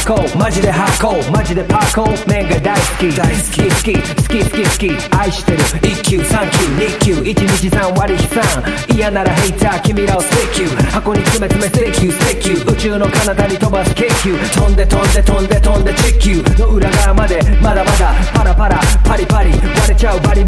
コーマジでハーコーマジでパーコー麺が大好き大好き好き好き好き好き愛してる1級3級2級1日3割悲惨嫌ならヘイター君らをステキュー箱に詰め詰めステキューステキュー宇宙の彼方に飛ばす京急飛んで飛んで飛んで飛んで地球の裏側までまだまだパラパラパリパリ割れちゃうバリ